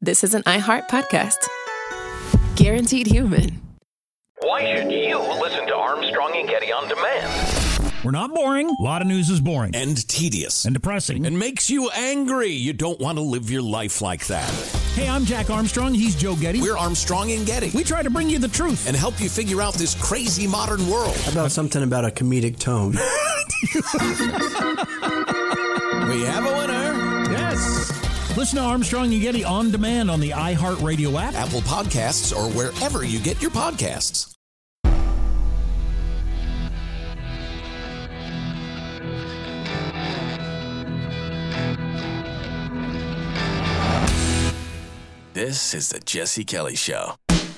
this is an iHeart podcast. Guaranteed human. Why should you listen to Armstrong and Getty on demand? We're not boring. A lot of news is boring. And tedious. And depressing. And makes you angry. You don't want to live your life like that. Hey, I'm Jack Armstrong. He's Joe Getty. We're Armstrong and Getty. We try to bring you the truth. And help you figure out this crazy modern world. How about something about a comedic tone? We have a winner. Yes. Listen to Armstrong and Getty on demand on the iHeartRadio app, Apple Podcasts, or wherever you get your podcasts. This is the Jesse Kelly Show.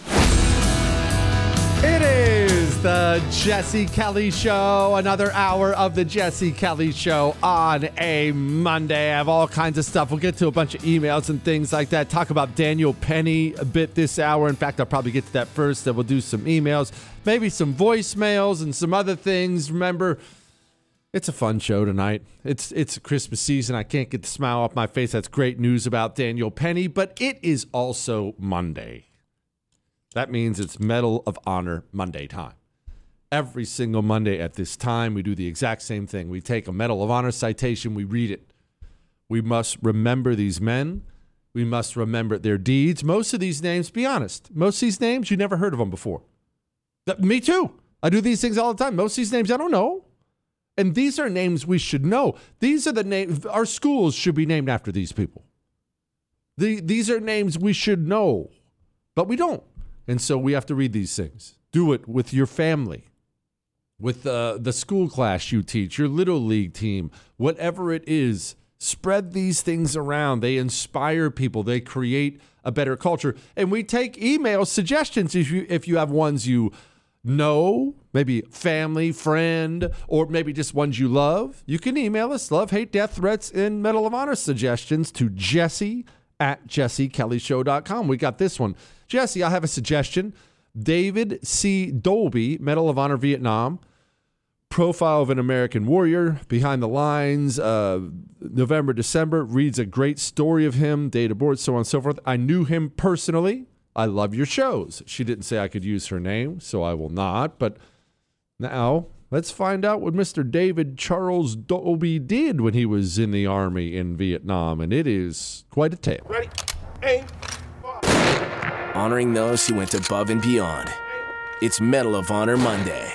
It is the Jesse Kelly Show, another hour of the Jesse Kelly Show on a Monday. I have all kinds of stuff. We'll get to a bunch of emails and things like that. Talk about Daniel Penny a bit this hour. In fact, I'll probably get to that first. Then we'll do some emails, maybe some voicemails and some other things. Remember, it's a fun show tonight. It's Christmas season. I can't get the smile off my face. That's great news about Daniel Penny, but it is also Monday. That means it's Medal of Honor Monday time. Every single Monday at this time, we do the exact same thing. We take a Medal of Honor citation, we read it. We must remember these men. We must remember their deeds. Most of these names, be honest, most of these names, you never heard of them before. Me too. I do these things all the time. Most of these names I don't know. And these are names we should know. These are the names, our schools should be named after these people. These are names we should know, but we don't. And so we have to read these things. Do it with your family, with the school class you teach, your little league team, whatever it is. Spread these things around. They inspire people. They create a better culture. And we take email suggestions if you have ones you know, maybe family, friend, or maybe just ones you love. You can email us love, hate, death, threats, and Medal of Honor suggestions to jesse@jessekellyshow.com. We got this one. Jesse, I have a suggestion. David C. Dolby, Medal of Honor Vietnam, profile of an American warrior, behind the lines, November, December, reads a great story of him, date of birth, so on and so forth. I knew him personally. I love your shows. She didn't say I could use her name, so I will not. But now let's find out what Mr. David Charles Dolby did when he was in the Army in Vietnam, and it is quite a tale. Ready? Aim. Honoring those who went above and beyond. It's Medal of Honor Monday.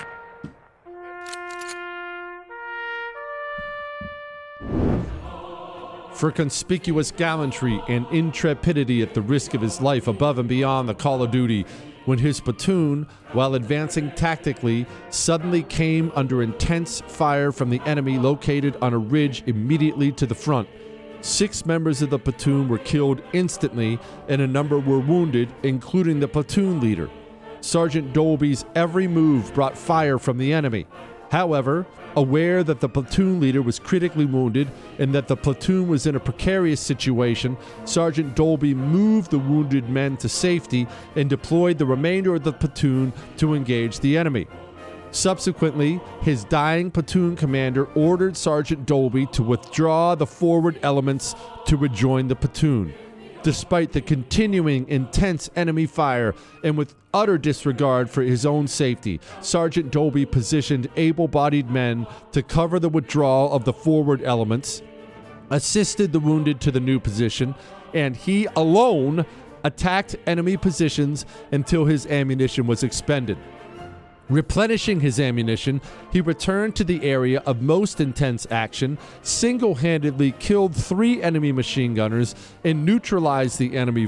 For conspicuous gallantry and intrepidity at the risk of his life above and beyond the call of duty, when his platoon, while advancing tactically, suddenly came under intense fire from the enemy located on a ridge immediately to the front. 6 members of the platoon were killed instantly, and a number were wounded, including the platoon leader. Sergeant Dolby's every move brought fire from the enemy. However, aware that the platoon leader was critically wounded and that the platoon was in a precarious situation, Sergeant Dolby moved the wounded men to safety and deployed the remainder of the platoon to engage the enemy. Subsequently, his dying platoon commander ordered Sergeant Dolby to withdraw the forward elements to rejoin the platoon. Despite the continuing intense enemy fire and with utter disregard for his own safety, Sergeant Dolby positioned able-bodied men to cover the withdrawal of the forward elements, assisted the wounded to the new position, and he alone attacked enemy positions until his ammunition was expended. Replenishing his ammunition, he returned to the area of most intense action, single-handedly killed 3 enemy machine gunners, and neutralized the enemy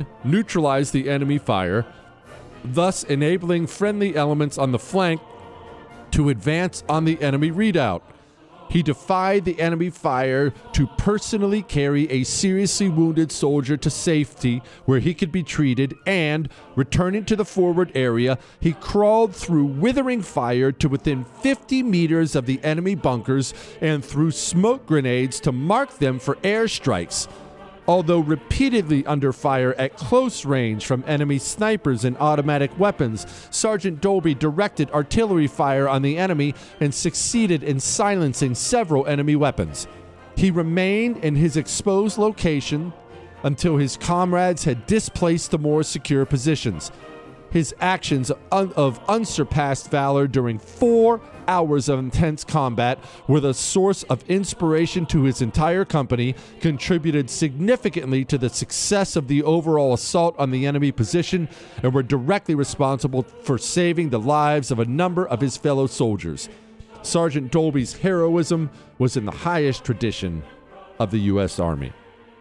fire, thus enabling friendly elements on the flank to advance on the enemy redoubt. He defied the enemy fire to personally carry a seriously wounded soldier to safety where he could be treated, and, returning to the forward area, he crawled through withering fire to within 50 meters of the enemy bunkers and threw smoke grenades to mark them for airstrikes. Although repeatedly under fire at close range from enemy snipers and automatic weapons, Sergeant Dolby directed artillery fire on the enemy and succeeded in silencing several enemy weapons. He remained in his exposed location until his comrades had displaced the more secure positions. His actions of unsurpassed valor during 4 hours of intense combat were the source of inspiration to his entire company, contributed significantly to the success of the overall assault on the enemy position, and were directly responsible for saving the lives of a number of his fellow soldiers. Sergeant Dolby's heroism was in the highest tradition of the U.S. Army.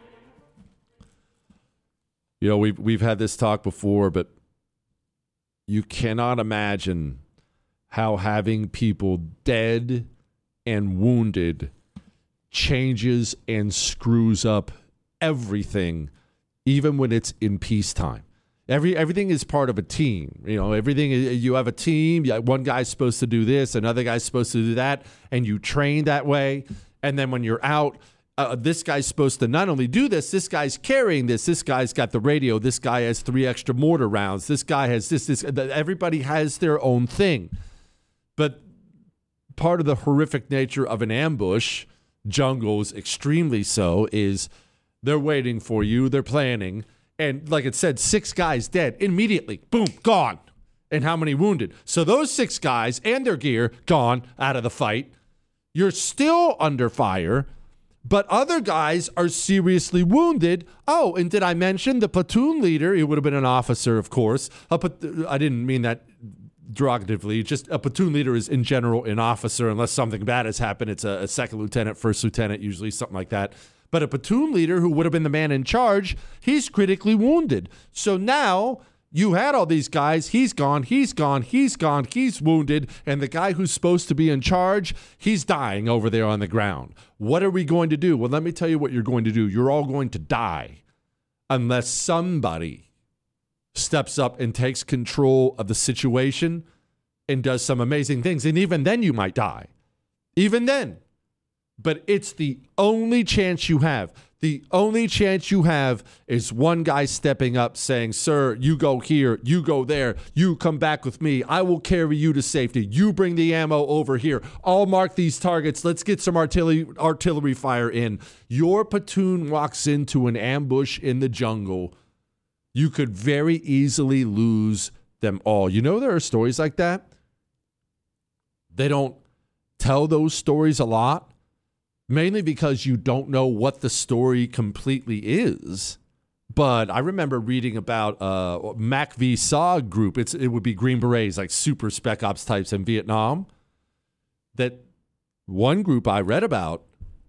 You know, we've had this talk before, but you cannot imagine how having people dead and wounded changes and screws up everything, even when it's in peacetime. Everything is part of a team. You know, everything, you have a team. One guy's supposed to do this, another guy's supposed to do that, and you train that way. And then when you're out, this guy's supposed to not only do this guy's carrying this guy's got the radio, this guy has 3 extra mortar rounds, this guy has this. Everybody has their own thing. But part of the horrific nature of an ambush, jungles extremely so, is they're waiting for you, they're planning, and like it said, 6 guys dead, immediately, boom, gone. And how many wounded? So those 6 guys and their gear gone out of the fight. You're still under fire, but other guys are seriously wounded. Oh, and did I mention the platoon leader? It would have been an officer, of course. I didn't mean that derogatively. Just a platoon leader is, in general, an officer. Unless something bad has happened, it's a second lieutenant, first lieutenant, usually something like that. But a platoon leader, who would have been the man in charge, he's critically wounded. So now you had all these guys. He's gone, he's wounded. And the guy who's supposed to be in charge, he's dying over there on the ground. What are we going to do? Well, let me tell you what you're going to do. You're all going to die unless somebody steps up and takes control of the situation and does some amazing things. And even then you might die. Even then. But it's the only chance you have. The only chance you have is one guy stepping up saying, sir, you go here, you go there, you come back with me. I will carry you to safety. You bring the ammo over here. I'll mark these targets. Let's get some artillery fire in. Your platoon walks into an ambush in the jungle. You could very easily lose them all. You know, there are stories like that. They don't tell those stories a lot. Mainly because you don't know what the story completely is. But I remember reading about MACV-SAW group. It would be Green Berets, like super spec ops types in Vietnam. That one group I read about,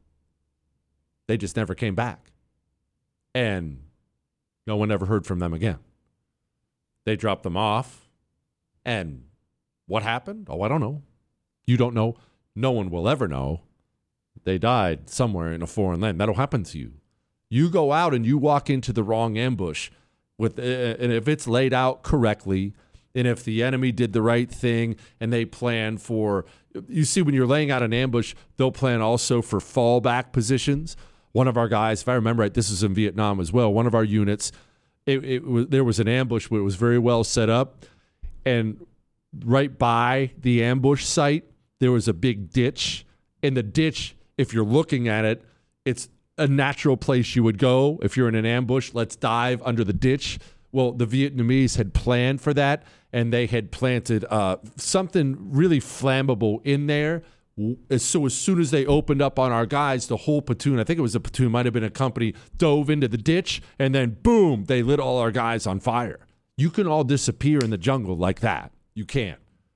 they just never came back. And no one ever heard from them again. They dropped them off. And what happened? Oh, I don't know. You don't know. No one will ever know. They died somewhere in a foreign land. That'll happen to you. You go out and you walk into the wrong ambush, and if it's laid out correctly, and if the enemy did the right thing and they plan for, you see, when you're laying out an ambush, they'll plan also for fallback positions. One of our guys, if I remember right, this is in Vietnam as well, one of our units, there was an ambush where it was very well set up, and right by the ambush site, there was a big ditch. In the ditch, if you're looking at it, it's a natural place you would go. If you're in an ambush, let's dive under the ditch. Well, the Vietnamese had planned for that, and they had planted something really flammable in there. So as soon as they opened up on our guys, the whole platoon, I think it was a platoon, might have been a company, dove into the ditch, and then boom, they lit all our guys on fire. You can all disappear in the jungle like that. You can't.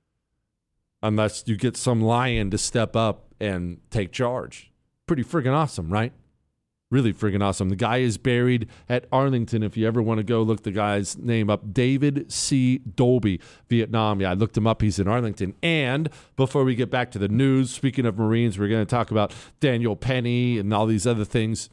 Unless you get some lion to step up and take charge. Pretty friggin' awesome, right? Really friggin' awesome. The guy is buried at Arlington. If you ever want to go look the guy's name up, David C. Dolby, Vietnam. Yeah, I looked him up. He's in Arlington. And before we get back to the news, speaking of Marines, we're going to talk about Daniel Penny and all these other things.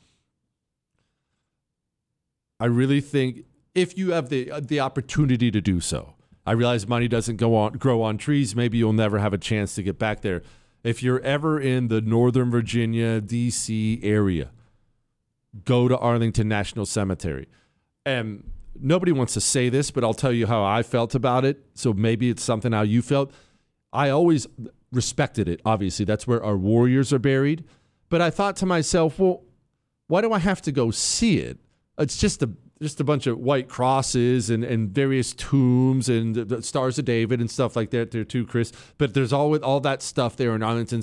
I really think if you have the opportunity to do so, I realize money doesn't grow on trees. Maybe you'll never have a chance to get back there. If you're ever in the Northern Virginia, D.C. area, go to Arlington National Cemetery. And nobody wants to say this, but I'll tell you how I felt about it. So maybe it's something how you felt. I always respected it, obviously. That's where our warriors are buried. But I thought to myself, well, why do I have to go see it? It's just a bunch of white crosses and various tombs and the Stars of David and stuff like that there too, Chris. But there's all that stuff there in Arlington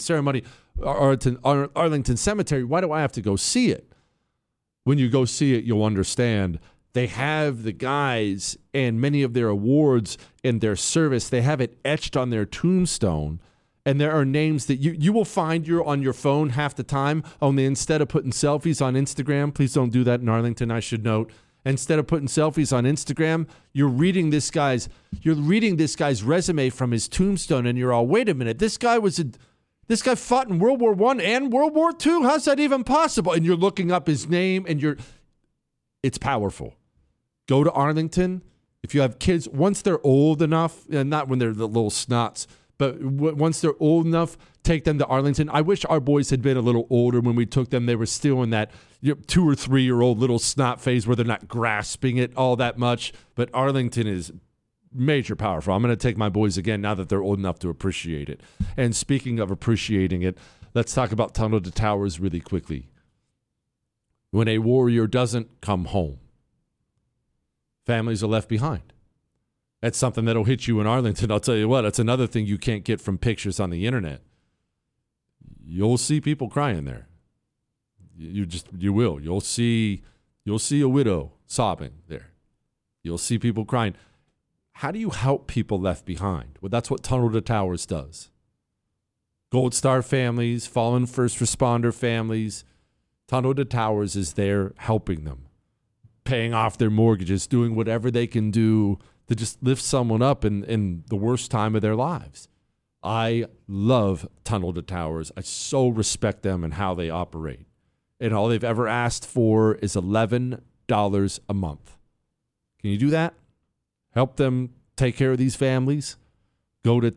Cemetery. Why do I have to go see it? When you go see it, you'll understand. They have the guys and many of their awards and their service. They have it etched on their tombstone. And there are names that you will find on your phone half the time. Only instead of putting selfies on Instagram, please don't do that in Arlington, I should note. Instead of putting selfies on Instagram, you're reading this guy's resume from his tombstone, and you're all, wait a minute, this guy fought in World War I and World War II? How's that even possible? And you're looking up his name, and it's powerful. Go to Arlington. If you have kids, once they're old enough, and not when they're the little snots, but once they're old enough, take them to Arlington. I wish our boys had been a little older when we took them. They were still in that 2 or 3 year old little snot phase where they're not grasping it all that much. But Arlington is major powerful. I'm going to take my boys again now that they're old enough to appreciate it. And speaking of appreciating it, let's talk about Tunnel to Towers really quickly. When a warrior doesn't come home, families are left behind. That's something that'll hit you in Arlington. I'll tell you what, that's another thing you can't get from pictures on the internet. You'll see people crying there. You will. You'll see a widow sobbing there. You'll see people crying. How do you help people left behind? Well, that's what Tunnel to Towers does. Gold Star families, fallen first responder families, Tunnel to Towers is there helping them, paying off their mortgages, doing whatever they can do to just lift someone up in the worst time of their lives. I love Tunnel to Towers. I so respect them and how they operate. And all they've ever asked for is $11 a month. Can you do that? Help them take care of these families? Go to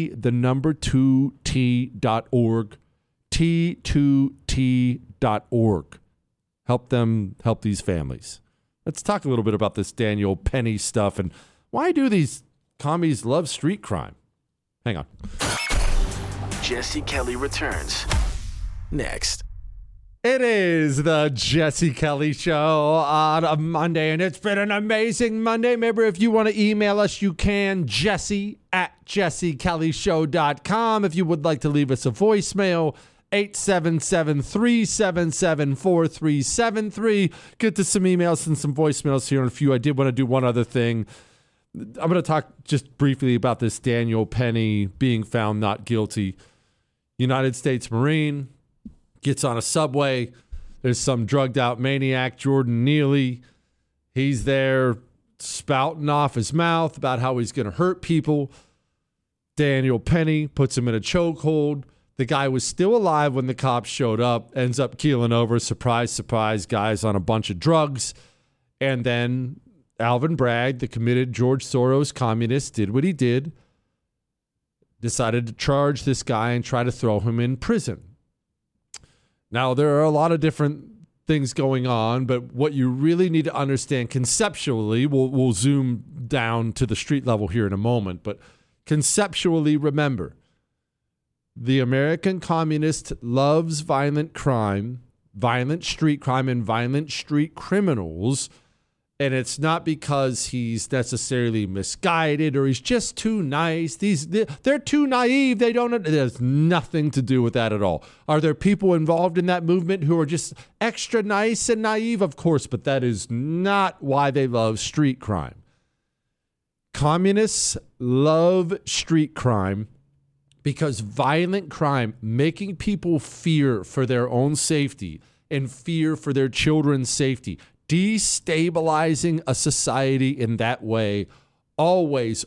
T2T.org, T2T.org. Help them help these families. Let's talk a little bit about this Daniel Penny stuff and why do these commies love street crime? Hang on. Jesse Kelly returns next. It is the Jesse Kelly Show on a Monday, and it's been an amazing Monday. Remember, if you want to email us, you can, jesse@jessekellyshow.com. If you would like to leave us a voicemail, 877-377-4373. Get to some emails and some voicemails here in a few. I did want to do one other thing. I'm going to talk just briefly about this Daniel Penny being found not guilty. United States Marine gets on a subway. There's some drugged out maniac, Jordan Neely. He's there spouting off his mouth about how he's going to hurt people. Daniel Penny puts him in a chokehold. The guy was still alive when the cops showed up, ends up keeling over. Surprise, surprise, guys on a bunch of drugs. And then Alvin Bragg, the committed George Soros communist, did what he did, decided to charge this guy and try to throw him in prison. Now, there are a lot of different things going on, but what you really need to understand conceptually, we'll zoom down to the street level here in a moment, but conceptually, remember, the American communist loves violent crime, violent street crime, and violent street criminals. And it's not because he's necessarily misguided or he's just too nice. They're too naive. It has nothing to do with that at all. Are there people involved in that movement who are just extra nice and naive? Of course, but that is not why they love street crime. Communists love street crime because violent crime, making people fear for their own safety and fear for their children's safety, destabilizing a society in that way always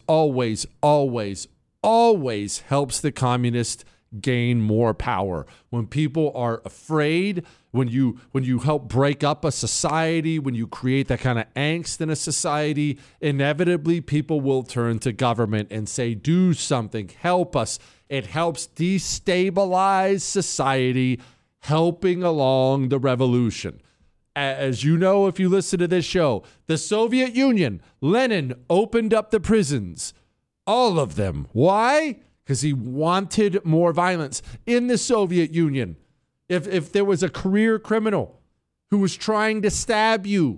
helps the communist gain more power. When people are afraid, when you help break up a society, when you create that kind of angst in a society, inevitably people will turn to government and say, do something, help us. It helps destabilize society, helping along the revolution. As you know, if you listen to this show, the Soviet Union, Lenin opened up the prisons, all of them. Why? Because he wanted more violence in the Soviet Union. If there was a career criminal who was trying to stab you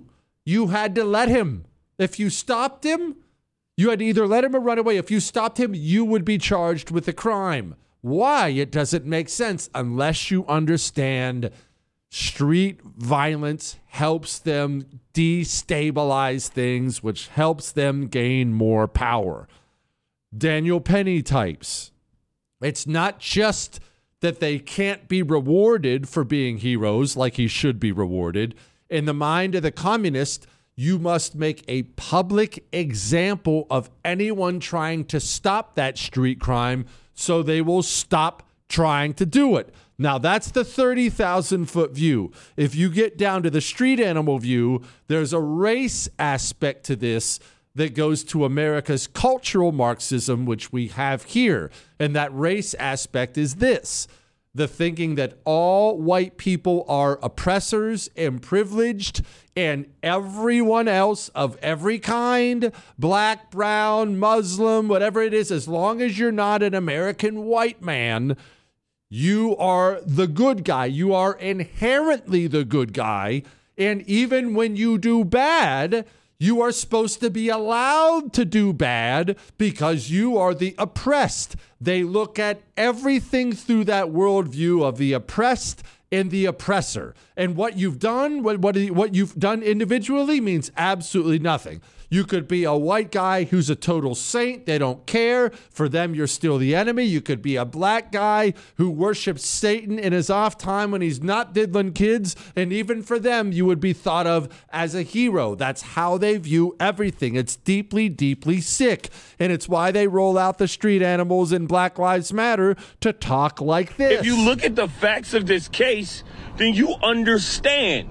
you had to let him. If you stopped him, you had to either let him or run away. If you stopped him, you would be charged with a crime. Why? It doesn't make sense unless you understand street violence helps them destabilize things, which helps them gain more power. Daniel Penny types. It's not just that they can't be rewarded for being heroes like he should be rewarded. In the mind of the communist, you must make a public example of anyone trying to stop that street crime so they will stop trying to do it. Now, that's the 30,000-foot view. If you get down to the street animal view, there's a race aspect to this that goes to America's cultural Marxism, which we have here. And that race aspect is this: the thinking that all white people are oppressors and privileged, and everyone else of every kind, black, brown, Muslim, whatever it is, as long as you're not an American white man, you are the good guy. You are inherently the good guy. And even when you do bad, you are supposed to be allowed to do bad because you are the oppressed. They look at everything through that worldview of the oppressed and the oppressor. And what you've done, what you've done individually means absolutely nothing. You could be a white guy who's a total saint. They don't care. For them, you're still the enemy. You could be a black guy who worships Satan in his off time when he's not diddling kids. And even for them, you would be thought of as a hero. That's how they view everything. It's deeply, deeply sick. And it's why they roll out the street animals in Black Lives Matter to talk like this. If you look at the facts of this case, then you understand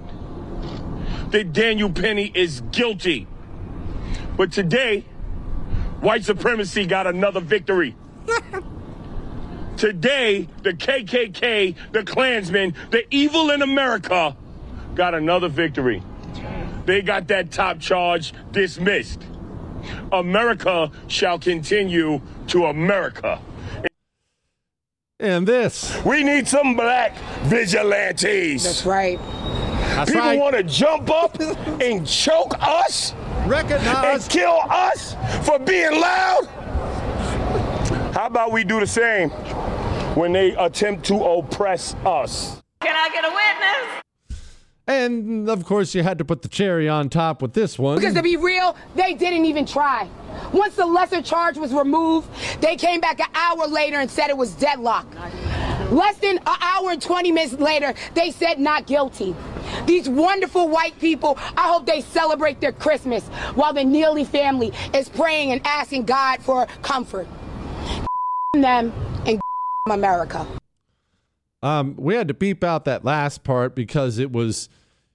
that Daniel Penny is guilty. But today, white supremacy got another victory. Today, the KKK, the Klansmen, the evil in America got another victory. They got that top charge dismissed. America shall continue to America. And this. We need some black vigilantes. That's right. That's People right. want to jump up and choke us. Recognize. And kill us for being loud? How about we do the same when they attempt to oppress us? Can I get a witness? And, of course, you had to put the cherry on top with this one. Because to be real, they didn't even try. Once the lesser charge was removed, they came back an hour later and said it was deadlock. Less than an hour and 20 minutes later, they said not guilty. These wonderful white people, I hope they celebrate their Christmas while the Neely family is praying and asking God for comfort. Them and America. We had to beep out that last part because it was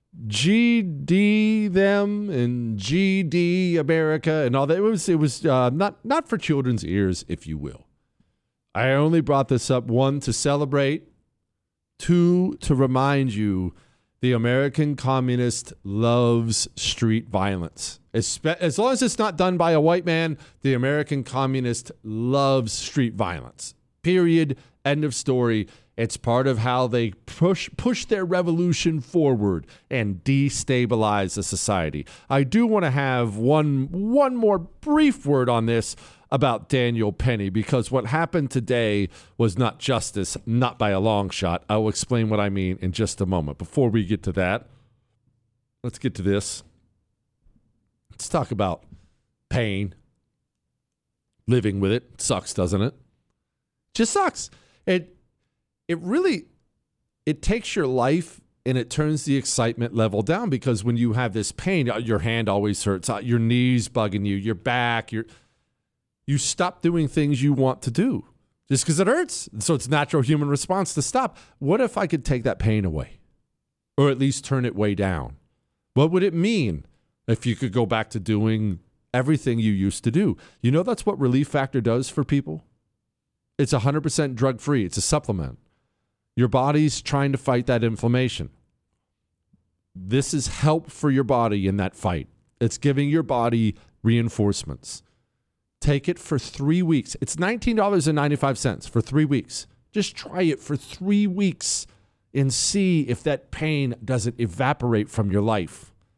GD them and GD America and all that. It was not for children's ears, if you will. I only brought this up, one, to celebrate, two, to remind you the American communist loves street violence. As long as it's not done by a white man, the American communist loves street violence. Period. End of story. It's part of how they push their revolution forward and destabilize the society. I do want to have one more brief word on this about Daniel Penny, because what happened today was not justice, not by a long shot. I will explain what I mean in just a moment. Before we get to that, let's get to this. Let's talk about pain. Living with it sucks, doesn't it? Just sucks. It really takes your life and it turns the excitement level down, because when you have this pain, your hand always hurts, your knees bugging you, your back, you stop doing things you want to do just because it hurts. So it's a natural human response to stop. What if I could take that pain away, or at least turn it way down? What would it mean if you could go back to doing everything you used to do? You know, that's what Relief Factor does for people. It's 100% drug-free. It's a supplement. Your body's trying to fight that inflammation. This is help for your body in that fight. It's giving your body reinforcements. Take it for 3 weeks. It's $19.95 for 3 weeks. Just try it for 3 weeks and see if that pain doesn't evaporate from your life.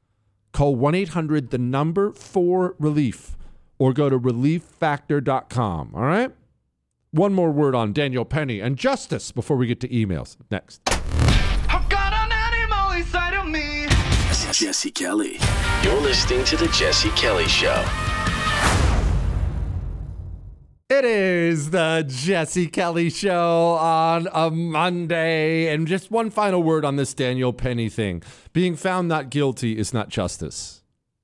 Call 1-800-4RELIEF or go to relieffactor.com. All right? One more word on Daniel Penny and justice before we get to emails. Next. I've got an animal inside of me. Jesse Kelly. You're listening to The Jesse Kelly Show. It is the Jesse Kelly Show on a Monday. And just one final word on this Daniel Penny thing. Being found not guilty is not justice.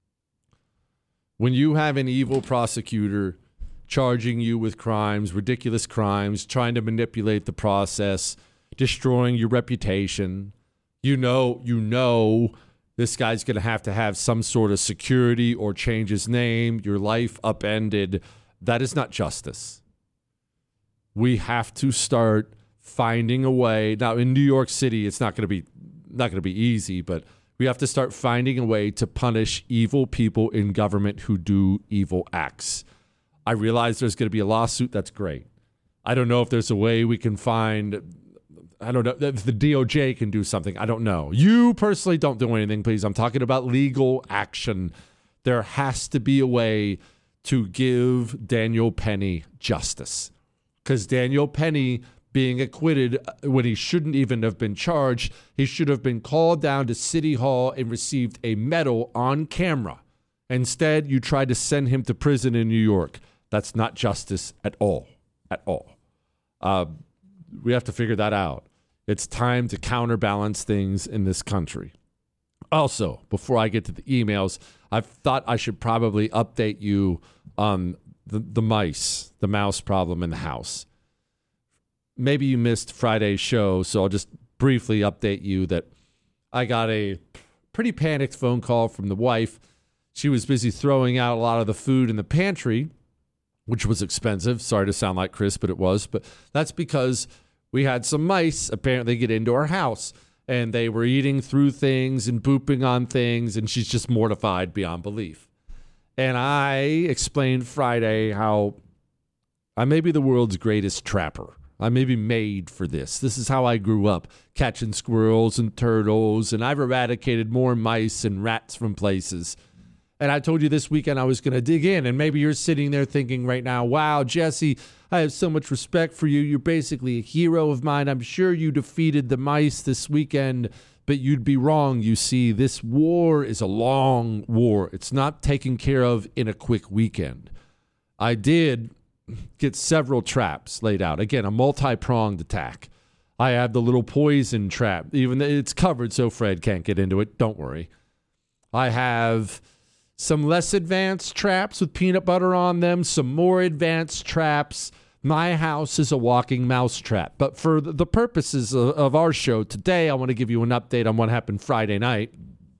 When you have an evil prosecutor charging you with crimes, ridiculous crimes, trying to manipulate the process, destroying your reputation, you know this guy's going to have some sort of security or change his name, your life upended. That is not justice. We have to start finding a way. Now, in New York City, it's not going to be easy, but we have to start finding a way to punish evil people in government who do evil acts. I realize there's going to be a lawsuit. That's great. I don't know if there's a way we can find. I don't know if the DOJ can do something. I don't know. You personally don't do anything, please. I'm talking about legal action. There has to be a way to give Daniel Penny justice. Because Daniel Penny being acquitted when he shouldn't even have been charged, he should have been called down to City Hall and received a medal on camera. Instead, you tried to send him to prison in New York. That's not justice at all. At all. We have to figure that out. It's time to counterbalance things in this country. Also, before I get to the emails, I thought I should probably update you on the mouse problem in the house. Maybe you missed Friday's show, so I'll just briefly update you that I got a pretty panicked phone call from the wife. She was busy throwing out a lot of the food in the pantry, which was expensive. Sorry to sound like Chris, but it was. But that's because we had some mice apparently get into our house, and they were eating through things and booping on things, and she's just mortified beyond belief. And I explained Friday how I may be the world's greatest trapper. I may be made for this. This is how I grew up, catching squirrels and turtles, and I've eradicated more mice and rats from places. And I told you this weekend I was going to dig in, and maybe you're sitting there thinking right now, wow, Jesse, I have so much respect for you. You're basically a hero of mine. I'm sure you defeated the mice this weekend, but you'd be wrong. You see, this war is a long war. It's not taken care of in a quick weekend. I did get several traps laid out. Again, a multi-pronged attack. I have the little poison trap. Even it's covered so Fred can't get into it. Don't worry. I have some less advanced traps with peanut butter on them, some more advanced traps. My house is a walking mouse trap. But for the purposes of our show today, I want to give you an update on what happened Friday night.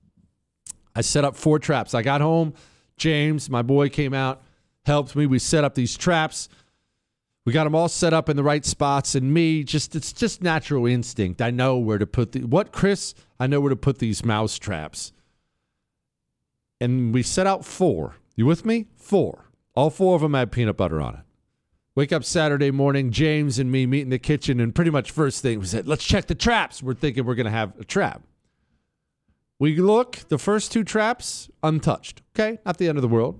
I set up 4 traps. I got home. James, my boy, came out, helped me. We set up these traps. We got them all set up in the right spots. And it's just natural instinct. I know where to put Chris? I know where to put these mouse traps. And we set out 4. You with me? 4. All 4 of them had peanut butter on it. Wake up Saturday morning, James and me meet in the kitchen, and pretty much first thing we said, let's check the traps. We're thinking we're going to have a trap. We look, the first 2 traps, untouched. Okay, not the end of the world.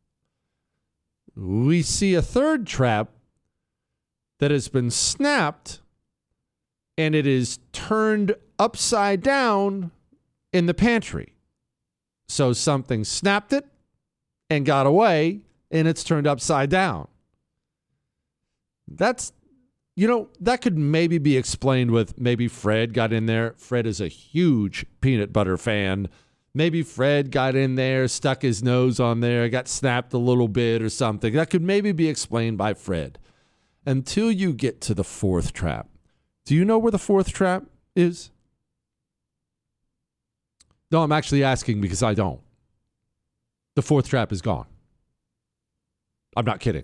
We see a 3rd trap that has been snapped, and it is turned upside down in the pantry. So something snapped it and got away, and it's turned upside down. That could maybe be explained with maybe Fred got in there. Fred is a huge peanut butter fan. Maybe Fred got in there, stuck his nose on there, got snapped a little bit or something. That could maybe be explained by Fred. Until you get to the 4th trap. Do you know where the 4th trap is? No, I'm actually asking because I don't. The 4th trap is gone. I'm not kidding.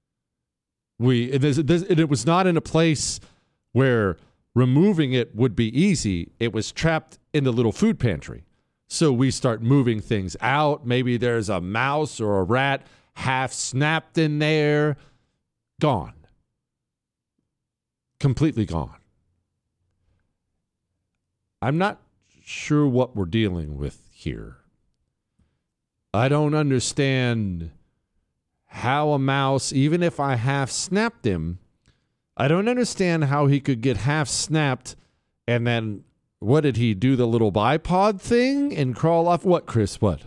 It was not in a place where removing it would be easy. It was trapped in the little food pantry. So we start moving things out. Maybe there's a mouse or a rat half snapped in there. Gone. Completely gone. I'm not sure what we're dealing with here. I don't understand how a mouse, even if I half snapped him, I don't understand how he could get half snapped and then, what did he do, the little bipod thing and crawl off? What, Chris? What?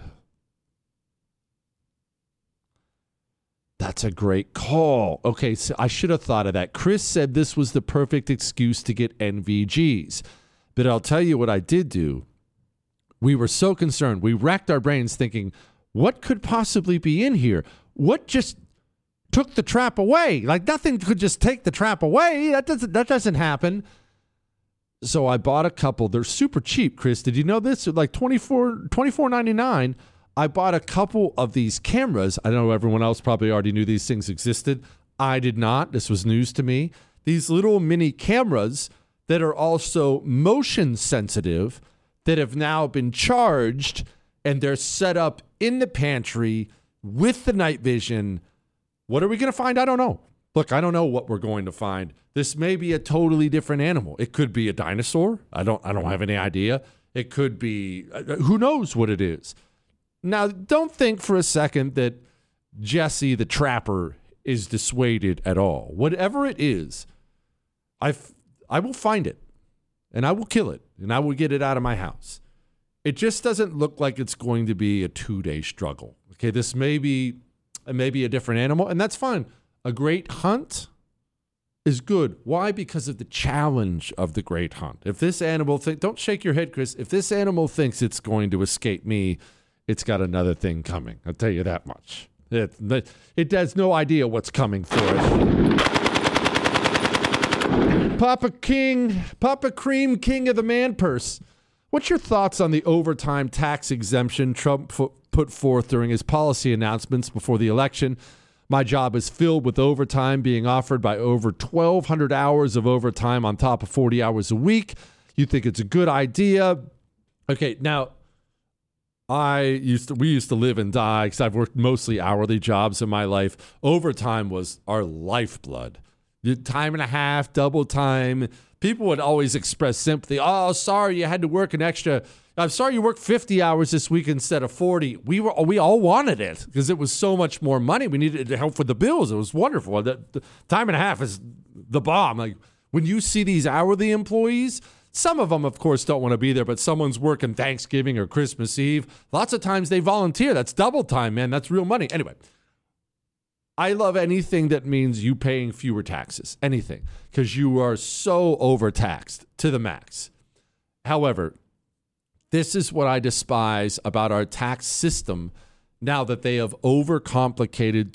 That's a great call. Okay, so I should have thought of that. Chris said this was the perfect excuse to get NVGs. But I'll tell you what I did do. We were so concerned. We racked our brains thinking, what could possibly be in here? What just took the trap away? Like, nothing could just take the trap away. That doesn't happen. So I bought a couple. They're super cheap, Chris. Did you know this? They're like $24.99. I bought a couple of these cameras. I know everyone else probably already knew these things existed. I did not. This was news to me. These little mini cameras that are also motion sensitive that have now been charged, and they're set up in the pantry with the night vision. What are we going to find? I don't know. Look, I don't know what we're going to find. This may be a totally different animal. It could be a dinosaur. I don't have any idea. It could be, who knows what it is. Now, don't think for a second that Jesse the Trapper is dissuaded at all. Whatever it is, I will find it, and I will kill it, and I will get it out of my house. It just doesn't look like it's going to be a 2-day struggle. Okay, this may be a different animal, and that's fine. A great hunt is good. Why? Because of the challenge of the great hunt. If this animal don't shake your head, Chris. If this animal thinks it's going to escape me, it's got another thing coming. I'll tell you that much. It has no idea what's coming for it. Papa Cream, King of the Man Purse. What's your thoughts on the overtime tax exemption Trump put forth during his policy announcements before the election? My job is filled with overtime being offered by over 1,200 hours of overtime on top of 40 hours a week. You think it's a good idea? Okay, now, we used to live and die because I've worked mostly hourly jobs in my life. Overtime was our lifeblood. Time and a half, double time. People would always express sympathy. Oh, sorry, you had to work an extra. I'm sorry you worked 50 hours this week instead of 40. We all wanted it because it was so much more money. We needed to help with the bills. It was wonderful. The time and a half is the bomb. Like, when you see these hourly employees, some of them, of course, don't want to be there, but someone's working Thanksgiving or Christmas Eve. Lots of times they volunteer. That's double time, man. That's real money. Anyway, I love anything that means you paying fewer taxes, anything, because you are so overtaxed to the max. However, this is what I despise about our tax system now that they have overcomplicated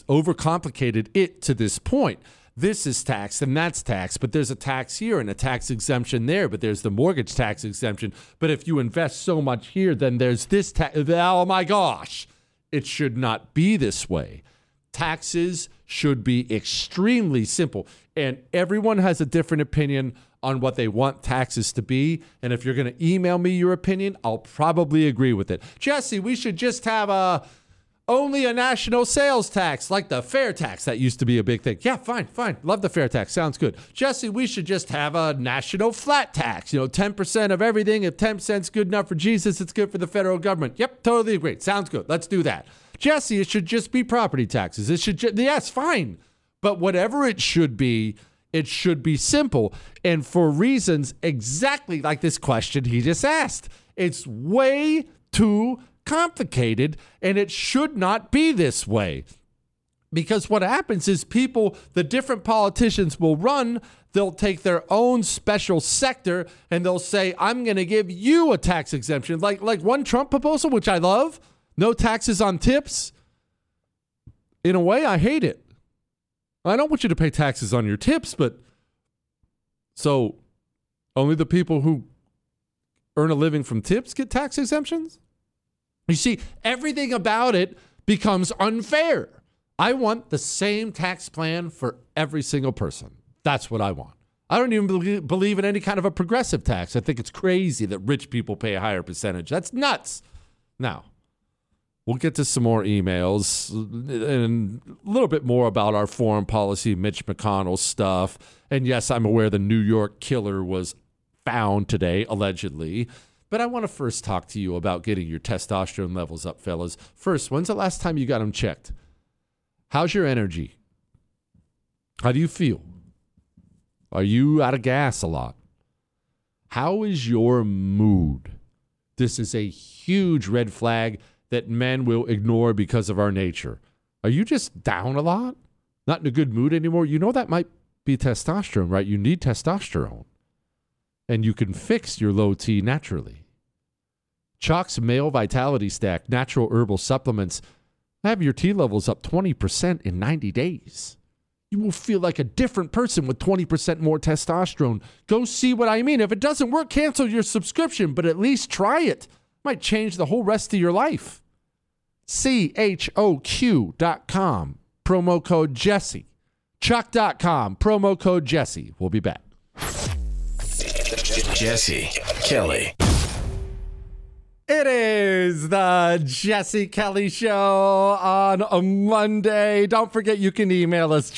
it to this point. This is taxed and that's taxed, but there's a tax here and a tax exemption there, but there's the mortgage tax exemption. But if you invest so much here, then there's this tax. Oh my gosh, it should not be this way. Taxes should be extremely simple, and everyone has a different opinion on what they want taxes to be. And if you're going to email me your opinion, I'll probably agree with it. Jesse, we should just have only a national sales tax, like the fair tax. That used to be a big thing. Yeah, fine. Love the fair tax. Sounds good. Jesse, we should just have a national flat tax. 10% of everything. If 10%'s good enough for Jesus, it's good for the federal government. Yep, totally agree. Sounds good. Let's do that. Jesse, it should just be property taxes. Yes, fine. But whatever it should be simple. And for reasons exactly like this question he just asked. It's way too complicated, and it should not be this way. Because what happens is the different politicians will run, they'll take their own special sector, and they'll say, I'm going to give you a tax exemption. Like one Trump proposal, which I love. No taxes on tips. In a way, I hate it. I don't want you to pay taxes on your tips, but so only the people who earn a living from tips get tax exemptions? You see, everything about it becomes unfair. I want the same tax plan for every single person. That's what I want. I don't even believe in any kind of a progressive tax. I think it's crazy that rich people pay a higher percentage. That's nuts. Now, we'll get to some more emails and a little bit more about our foreign policy, Mitch McConnell stuff. And yes, I'm aware the New York killer was found today, allegedly. But I want to first talk to you about getting your testosterone levels up, fellas. First, when's the last time you got them checked? How's your energy? How do you feel? Are you out of gas a lot? How is your mood? This is a huge red flag that men will ignore because of our nature. Are you just down a lot? Not in a good mood anymore? You know that might be testosterone, right? You need testosterone. And you can fix your low T naturally. Chalk's Male Vitality Stack, natural herbal supplements, have your T levels up 20% in 90 days. You will feel like a different person with 20% more testosterone. Go see what I mean. If it doesn't work, cancel your subscription, but at least try it. Might change the whole rest of your life. CHOQ.com, promo code Jesse. Chuck.com, promo code Jesse. We'll be back. Jesse Kelly. It is the Jesse Kelly Show on a Monday. Don't forget you can email us,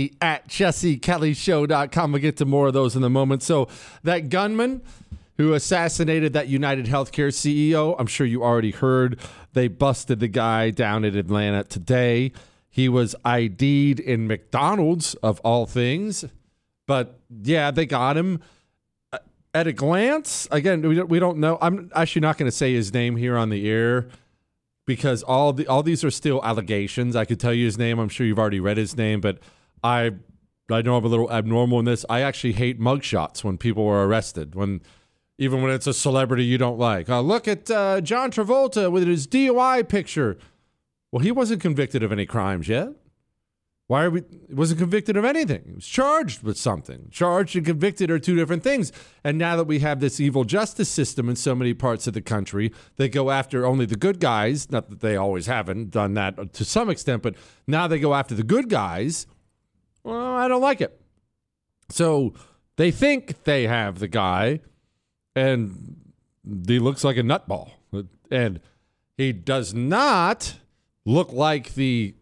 jesse@jessekellyshow.com. We'll get to more of those in a moment. So that gunman who assassinated that United Healthcare CEO, I'm sure you already heard, they busted the guy down in Atlanta today. He was ID'd in McDonald's, of all things. But, yeah, they got him. At a glance, again, we don't know. I'm actually not going to say his name here on the air because all these are still allegations. I could tell you his name. I'm sure you've already read his name, but I know I'm a little abnormal in this. I actually hate mugshots when people are arrested, even when it's a celebrity you don't like. Look at John Travolta with his DUI picture. Well, he wasn't convicted of any crimes yet. He wasn't convicted of anything. He was charged with something. Charged and convicted are two different things. And now that we have this evil justice system in so many parts of the country, they go after only the good guys. Not that they always haven't done that to some extent, but now they go after the good guys. Well, I don't like it. So they think they have the guy, and he looks like a nutball. And he does not look like the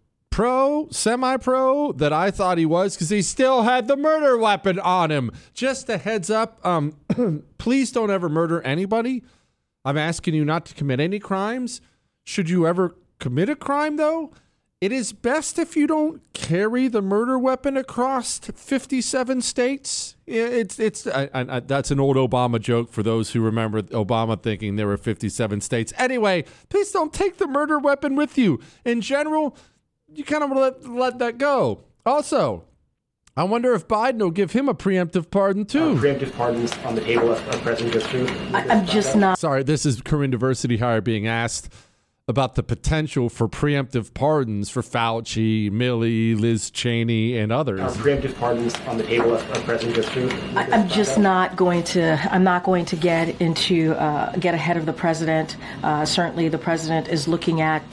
semi-pro that I thought he was, because he still had the murder weapon on him. Just a heads up, please don't ever murder anybody. I'm asking you not to commit any crimes. Should you ever commit a crime, though, it is best if you don't carry the murder weapon across 57 states. That's an old Obama joke for those who remember Obama thinking there were 57 states. Anyway, please don't take the murder weapon with you. In general, you kind of let that go. Also, I wonder if Biden will give him a preemptive pardon, too. Preemptive pardons on the table of President goes through. I'm just not. Sorry, this is Corinne Diversity Hire being asked about the potential for preemptive pardons for Fauci, Milley, Liz Cheney, and others. Preemptive pardons on the table of President goes through. I'm not going to get ahead of the president. Certainly the president is looking at,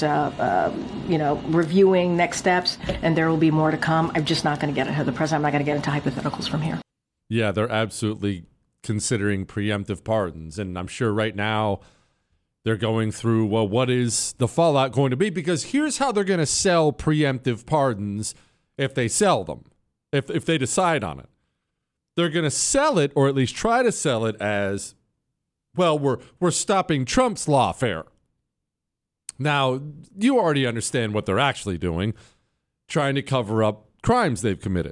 reviewing next steps, and there will be more to come. I'm just not going to get ahead of the president. I'm not going to get into hypotheticals from here. Yeah, they're absolutely considering preemptive pardons. And I'm sure right now they're going through, well, what is the fallout going to be? Because here's how they're going to sell preemptive pardons if they sell them, if they decide on it. They're going to sell it, or at least try to sell it as, well, we're stopping Trump's lawfare. Now, you already understand what they're actually doing, trying to cover up crimes they've committed.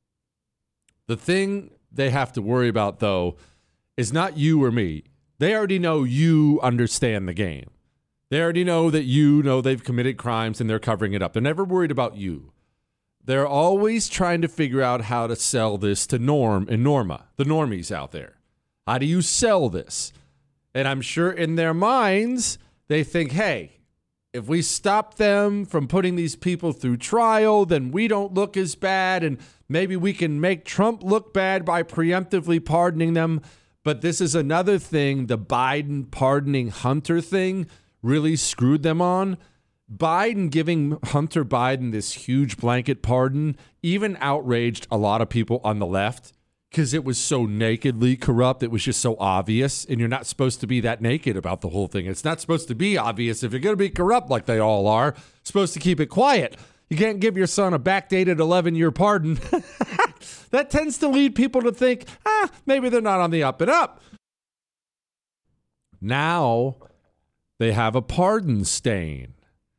The thing they have to worry about, though, is not you or me. They already know you understand the game. They already know that you know they've committed crimes and they're covering it up. They're never worried about you. They're always trying to figure out how to sell this to Norm and Norma, the normies out there. How do you sell this? And I'm sure in their minds, they think, hey, if we stop them from putting these people through trial, then we don't look as bad, and maybe we can make Trump look bad by preemptively pardoning them. But this is another thing, the Biden pardoning Hunter thing really screwed them on. Biden giving Hunter Biden this huge blanket pardon even outraged a lot of people on the left because it was so nakedly corrupt. It was just so obvious, and you're not supposed to be that naked about the whole thing. It's not supposed to be obvious. If you're going to be corrupt like they all are, you're supposed to keep it quiet. You can't give your son a backdated 11-year pardon. That tends to lead people to think, maybe they're not on the up and up. Now they have a pardon stain.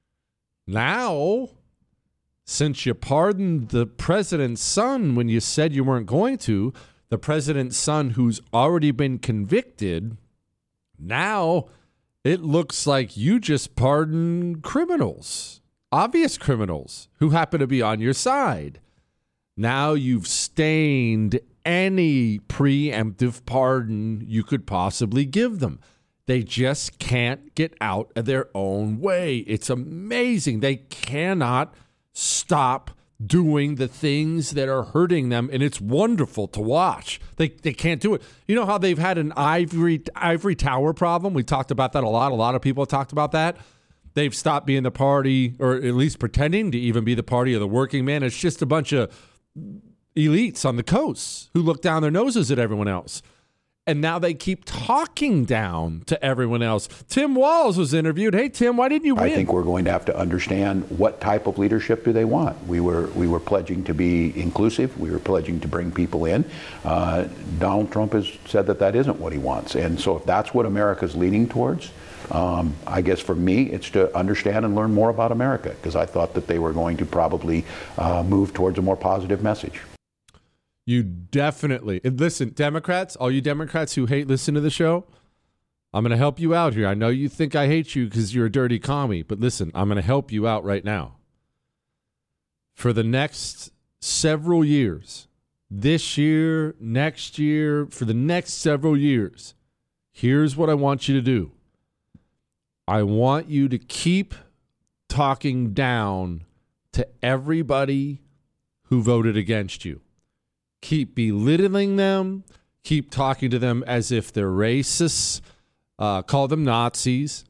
Now, since you pardoned the president's son when you said you weren't going to, the president's son who's already been convicted, now it looks like you just pardon criminals, obvious criminals who happen to be on your side. Now you've stained any preemptive pardon you could possibly give them. They just can't get out of their own way. It's amazing. They cannot stop doing the things that are hurting them, and it's wonderful to watch. They can't do it. You know how they've had an ivory tower problem? We talked about that a lot. A lot of people talked about that. They've stopped being the party, or at least pretending to even be the party of the working man. It's just a bunch of elites on the coast who look down their noses at everyone else. And now they keep talking down to everyone else. Tim Walz was interviewed. Hey, Tim, why didn't you win? I think we're going to have to understand what type of leadership do they want. We were pledging to be inclusive. We were pledging to bring people in. Donald Trump has said that isn't what he wants. And so if that's what America's leaning towards, I guess for me, it's to understand and learn more about America, because I thought that they were going to probably move towards a more positive message. You definitely, and listen, Democrats, all you Democrats who hate listening to the show, I'm going to help you out here. I know you think I hate you because you're a dirty commie, but listen, I'm going to help you out right now. For the next several years, this year, next year, for the next several years, here's what I want you to do. I want you to keep talking down to everybody who voted against you. Keep belittling them. Keep talking to them as if they're racists. Call them Nazis.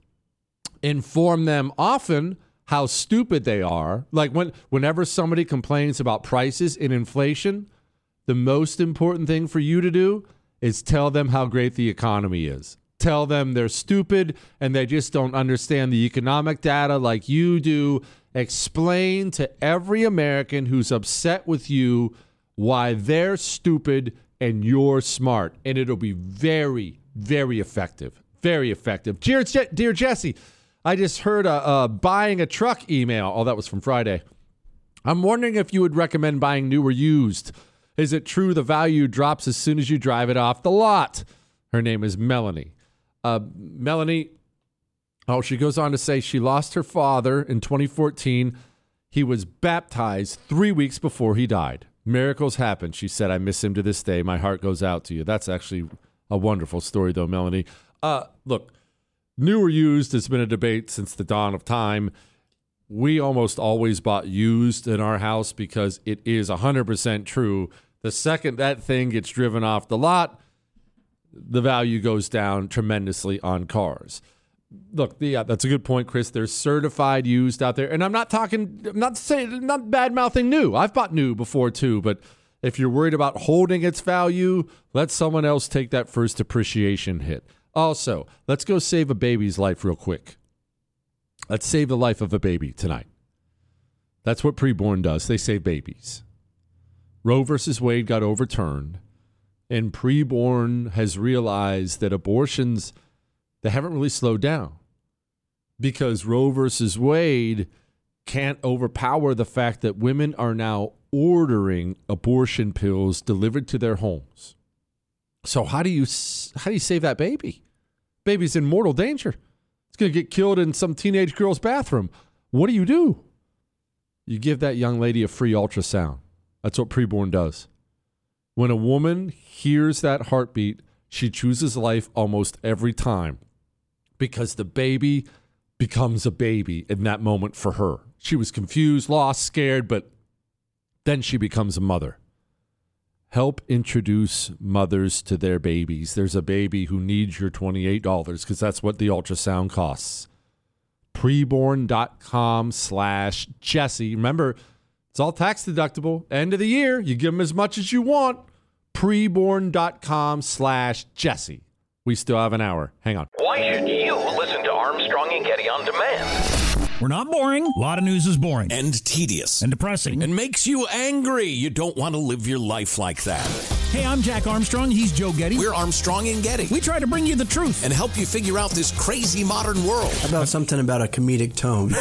Inform them often how stupid they are. Like whenever somebody complains about prices and inflation, the most important thing for you to do is tell them how great the economy is. Tell them they're stupid and they just don't understand the economic data like you do. Explain to every American who's upset with you why they're stupid and you're smart. And it'll be very, very effective. Very effective. Dear Jesse, I just heard a buying a truck email. Oh, that was from Friday. I'm wondering if you would recommend buying new or used. Is it true the value drops as soon as you drive it off the lot? Her name is Melanie. Melanie, she goes on to say she lost her father in 2014. He was baptized 3 weeks before he died. Miracles happen. She said, I miss him to this day. My heart goes out to you. That's actually a wonderful story, though, Melanie. Look, new or used has been a debate since the dawn of time. We almost always bought used in our house because it is 100% true. The second that thing gets driven off the lot, the value goes down tremendously on cars. Look, yeah, that's a good point, Chris. There's certified used out there. And I'm not bad-mouthing new. I've bought new before, too. But if you're worried about holding its value, let someone else take that first appreciation hit. Also, let's go save a baby's life real quick. Let's save the life of a baby tonight. That's what preborn does. They save babies. Roe versus Wade got overturned, and preborn has realized that abortions, they haven't really slowed down because Roe versus Wade can't overpower the fact that women are now ordering abortion pills delivered to their homes. So how do you save that baby? Baby's in mortal danger. It's going to get killed in some teenage girl's bathroom. What do? You give that young lady a free ultrasound. That's what preborn does. When a woman hears that heartbeat, she chooses life almost every time because the baby becomes a baby in that moment for her. She was confused, lost, scared, but then she becomes a mother. Help introduce mothers to their babies. There's a baby who needs your $28 because that's what the ultrasound costs. Preborn.com/Jesse. Remember, it's all tax deductible. End of the year, you give them as much as you want. Preborn.com/Jesse. We still have an hour. Hang on. Why should you listen to Armstrong and Getty on demand? We're not boring. A lot of news is boring. And tedious. And depressing. And makes you angry. You don't want to live your life like that. Hey, I'm Jack Armstrong. He's Joe Getty. We're Armstrong and Getty. We try to bring you the truth and help you figure out this crazy modern world. How about something about a comedic tone?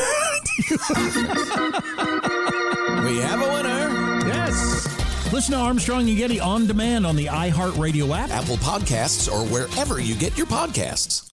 We have a winner. Yes. Listen to Armstrong and Getty on demand on the iHeartRadio app, Apple Podcasts, or wherever you get your podcasts.